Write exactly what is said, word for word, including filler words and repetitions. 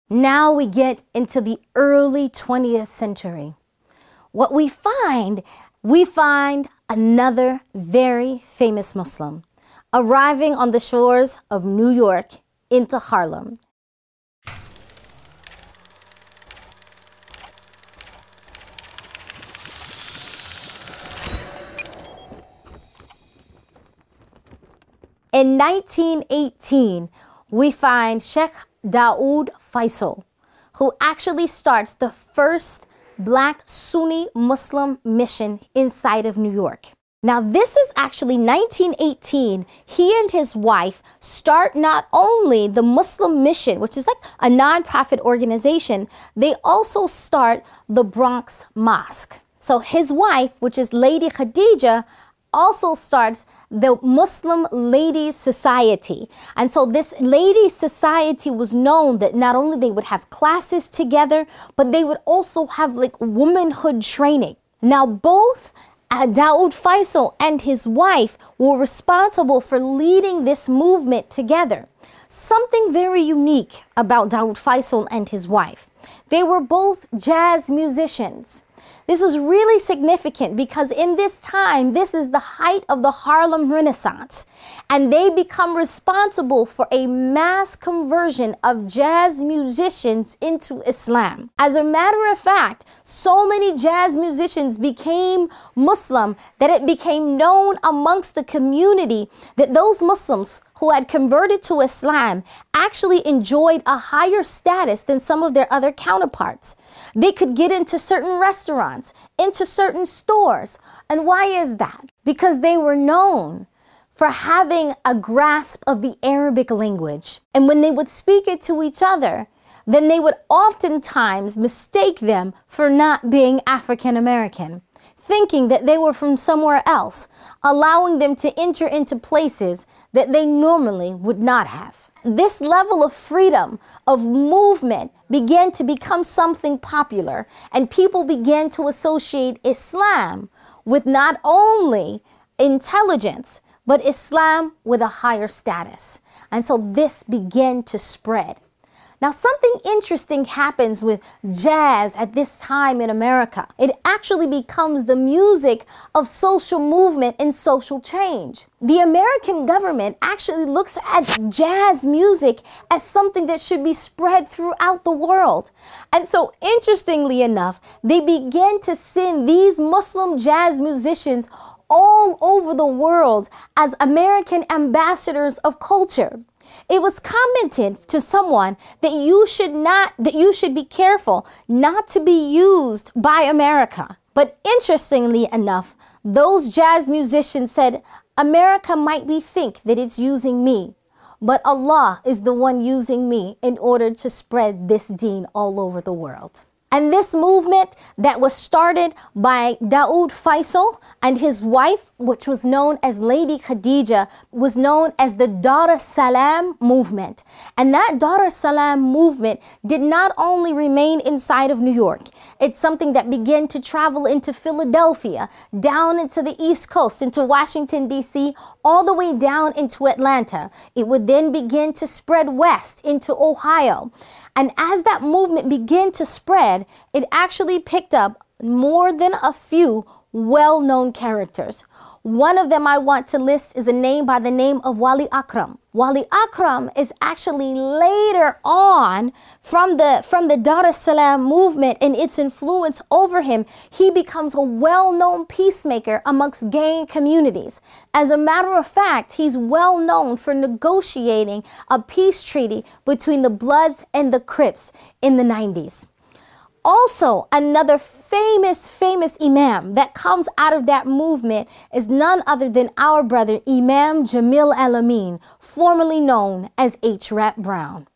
Now we get into the early twentieth century. What we find, we find another very famous Muslim arriving on the shores of New York into Harlem. In nineteen eighteen, we find Sheikh Dawood Faisal, who actually starts the first Black Sunni Muslim mission inside of New York. Now, this is actually nineteen eighteen. He and his wife start not only the Muslim mission, which is like a nonprofit organization, they also start the Bronx Mosque. So his wife, which is Lady Khadija, also starts the Muslim Ladies Society. And so this Ladies Society was known that not only they would have classes together, but they would also have like womanhood training. Now, both uh, Dawood Faisal and his wife were responsible for leading this movement together. Something very unique about Dawood Faisal and his wife. They were both jazz musicians. This was really significant because in this time, this is the height of the Harlem Renaissance, and they become responsible for a mass conversion of jazz musicians into Islam. As a matter of fact, so many jazz musicians became Muslim that it became known amongst the community that those Muslims who had converted to Islam actually enjoyed a higher status than some of their other counterparts. They could get into certain restaurants, into certain stores. And why is that? Because they were known for having a grasp of the Arabic language. And when they would speak it to each other, then they would oftentimes mistake them for not being African American, thinking that they were from somewhere else, allowing them to enter into places that they normally would not have. This level of freedom, of movement, began to become something popular, and people began to associate Islam with not only intelligence, but Islam with a higher status. And so this began to spread. Now, something interesting happens with jazz at this time in America. It actually becomes the music of social movement and social change. The American government actually looks at jazz music as something that should be spread throughout the world. And so, interestingly enough, they began to send these Muslim jazz musicians all over the world as American ambassadors of culture. It was commented to someone that you should not, that you should be careful not to be used by America. But interestingly enough, those jazz musicians said, America might be think that it's using me, but Allah is the one using me in order to spread this deen all over the world. And this movement that was started by Dawood Faisal and his wife, which was known as Lady Khadija, was known as the Dar es Salaam movement. And that Dar es Salaam movement did not only remain inside of New York. It's something that began to travel into Philadelphia, down into the East Coast, into Washington, D C, all the way down into Atlanta. It would then begin to spread west into Ohio. And as that movement began to spread, it actually picked up more than a few well-known characters. One of them I want to list is a name by the name of Wali Akram. Wali Akram is actually later on from the from the Dar es Salaam movement and its influence over him. He becomes a well-known peacemaker amongst gang communities. As a matter of fact, he's well known for negotiating a peace treaty between the Bloods and the Crips in the nineties. Also, another famous, famous imam that comes out of that movement is none other than our brother, Imam Jamil Al-Amin, formerly known as H. Rap Brown.